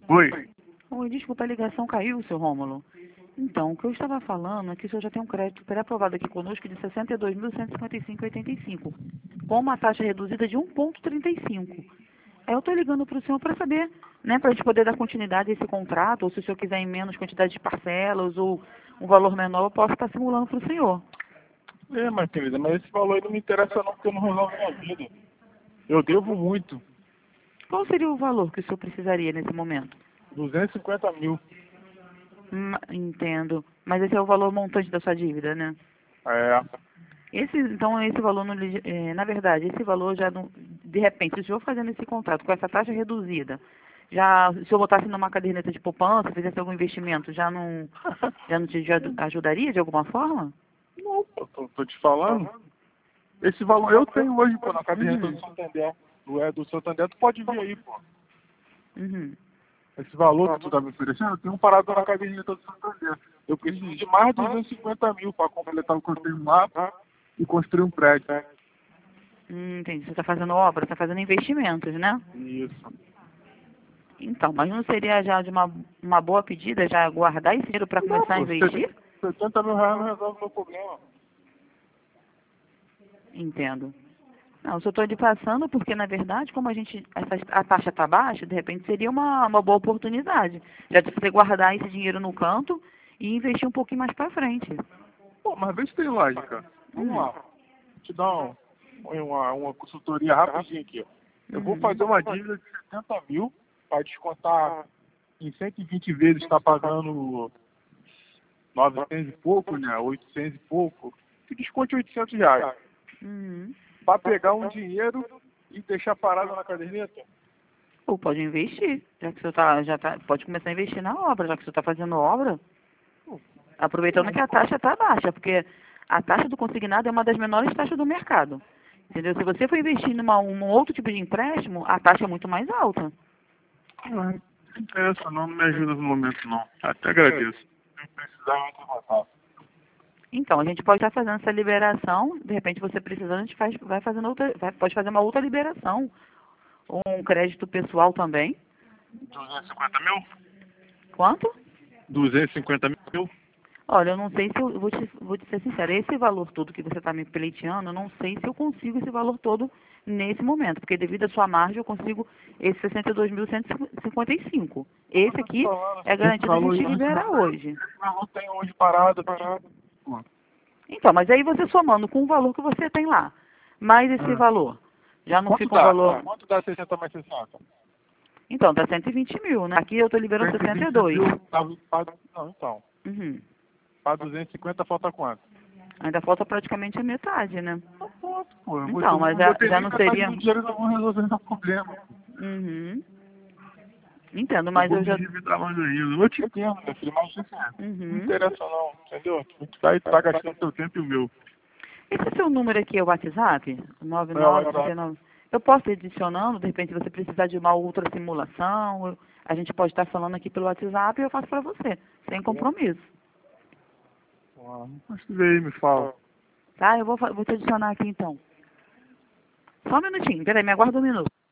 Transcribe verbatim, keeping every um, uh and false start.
Oi. Oi, desculpa, a ligação caiu, seu Rômulo. Então, o que eu estava falando é que o senhor já tem um crédito pré-aprovado aqui conosco de sessenta e dois mil cento e cinquenta e cinco vírgula oitenta e cinco, com uma taxa reduzida de um vírgula trinta e cinco. Aí eu estou ligando para o senhor para saber, né, para a gente poder dar continuidade a esse contrato, ou se o senhor quiser em menos quantidade de parcelas ou um valor menor, eu posso estar simulando para o senhor. É, minha querida, mas esse valor aí não me interessa não, porque não resolve minha vida. Eu devo muito. Qual seria o valor que o senhor precisaria nesse momento? duzentos e cinquenta mil. Hum, entendo. Mas esse é o valor montante da sua dívida, né? É. Esse, então, esse valor, não, lhe- é, na verdade, esse valor já, não, de repente, se o senhor fazendo esse contrato com essa taxa reduzida, já, se o senhor botasse numa caderneta de poupança, fizesse algum investimento, já não, já não te aju- ajudaria de alguma forma? Não, pô, tô, tô te falando. Esse valor eu tenho hoje, pô, na caderneta Uhum, do Santander. Do, é, do Santander, tu pode vir aí, pô. uhum. Esse valor que tu tá me oferecendo, eu tenho um parado na caderneta do Santander. Eu preciso de mais de duzentos e cinquenta mil para completar o que eu tenho lá e construir um prédio. Hum, entendi. Você está fazendo obra, está fazendo investimentos, né? Isso. Então, mas não seria já de uma, uma boa pedida já guardar esse dinheiro para Não, começar a pô, investir? setenta mil reais não resolve o meu problema. Entendo. Não, só estou lhe passando porque, na verdade, como a gente, essa, a taxa está baixa, de repente seria uma, uma boa oportunidade. Já de você guardar esse dinheiro no canto e investir um pouquinho mais para frente. Pô, mas vê se tem lógica. Vamos Uhum. lá. Vou te dar um, uma, uma consultoria rapidinho aqui, ó. Eu vou Uhum. fazer uma dívida de setenta mil para descontar em cento e vinte vezes, está pagando novecentos e pouco, né? oitocentos e pouco. Que desconte oitocentos reais. Uhum. Para pegar um dinheiro e deixar parado na caderneta. Ou pode investir, já que você tá, já tá, pode começar a investir na obra, já que você está fazendo obra, aproveitando que a taxa está baixa, porque a taxa do consignado é uma das menores taxas do mercado. Entendeu? Se você for investir numa, um outro tipo de empréstimo, a taxa é muito mais alta. Não interessa, não, não me ajuda no momento, não. Até agradeço. Se precisar, eu entro em contato. Então, a gente pode estar fazendo essa liberação, de repente você precisando, a gente faz, vai fazendo outra, vai, pode fazer uma outra liberação, ou um crédito pessoal também. duzentos e cinquenta mil? Quanto? duzentos e cinquenta mil? Olha, eu não sei se eu vou te, vou te ser sincera, esse valor todo que você está me pleiteando, eu não sei se eu consigo esse valor todo nesse momento, porque devido à sua margem eu consigo esse sessenta e dois mil cento e cinquenta e cinco. Esse aqui é Esse garantido a valor, gente esse liberar hoje. esse valor tem hoje parado. parado. Pô, Então, mas aí você somando com o valor que você tem lá, mais esse ah. valor, já não Quanto fica um dá? valor. Quanto dá sessenta mais sessenta? Então, dá cento e vinte mil, né? Aqui eu estou liberando cento e sessenta e vinte dois. mil, tá, pra, não, então. Uhum. Para duzentos e cinquenta falta quanto? Ainda falta praticamente a metade, né? Então pronto, pô. Eu, vou, Então, eu mas não já, botei já nem não metade seria. do dinheiro e não vou resolver meu problema. Uhum. Entendo, Eu mas vou eu me já. endividar mais ainda. Eu te entendo, meu filho, mas assim, não Uhum. interessa não, entendeu? Tu tá, tá gastando teu tempo e o meu. Esse seu número aqui é o WhatsApp? É o nove nove trinta e WhatsApp. nove. Eu posso ir adicionando, de repente, se você precisar de uma outra simulação, eu- a gente pode estar falando aqui pelo WhatsApp e eu faço para você, sem compromisso. Ah, mas tu vê aí, me fala. Tá? Eu vou, fa- vou te adicionar aqui então. Só um minutinho, peraí, me aguarda um minuto.